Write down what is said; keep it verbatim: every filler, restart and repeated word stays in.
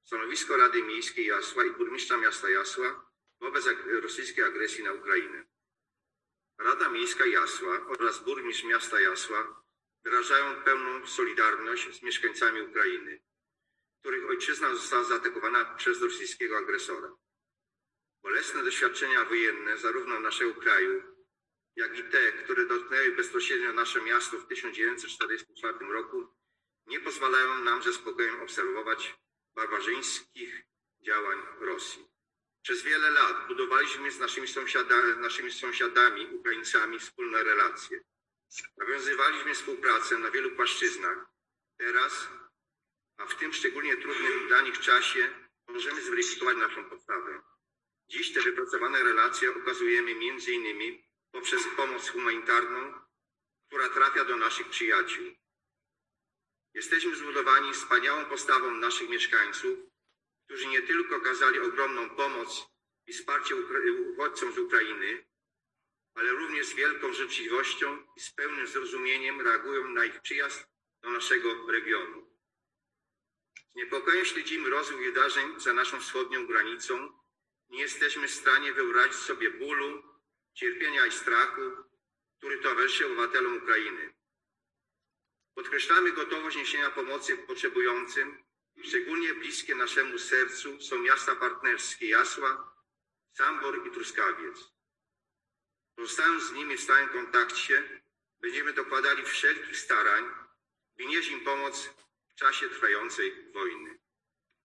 stanowisko Rady Miejskiej Jasła i burmistrza miasta Jasła wobec rosyjskiej agresji na Ukrainę. Rada Miejska Jasła oraz burmistrz miasta Jasła wyrażają pełną solidarność z mieszkańcami Ukrainy, których ojczyzna została zaatakowana przez rosyjskiego agresora. Bolesne doświadczenia wojenne zarówno naszego kraju, jak i te, które dotknęły bezpośrednio nasze miasto w tysiąc dziewięćset czterdziestym czwartym roku, nie pozwalają nam ze spokojem obserwować barbarzyńskich działań Rosji. Przez wiele lat budowaliśmy z naszymi sąsiadami, naszymi sąsiadami Ukraińcami wspólne relacje. Nawiązywaliśmy współpracę na wielu płaszczyznach. Teraz, a w tym szczególnie trudnym dla nich czasie, możemy zweryfikować naszą postawę. Dziś te wypracowane relacje okazujemy między innymi poprzez pomoc humanitarną, która trafia do naszych przyjaciół. Jesteśmy zbudowani wspaniałą postawą naszych mieszkańców, którzy nie tylko okazali ogromną pomoc i wsparcie uchodźcom z Ukrainy, ale również z wielką życzliwością i z pełnym zrozumieniem reagują na ich przyjazd do naszego regionu. Z niepokojem śledzimy rozwój wydarzeń za naszą wschodnią granicą. Nie jesteśmy w stanie wyobrazić sobie bólu, cierpienia i strachu, który towarzyszy obywatelom Ukrainy. Podkreślamy gotowość niesienia pomocy potrzebującym. Szczególnie bliskie naszemu sercu są miasta partnerskie Jasła, Sambor i Truskawiec. Pozostając z nimi w stałym kontakcie, będziemy dokładali wszelkich starań, by nieść im pomoc w czasie trwającej wojny.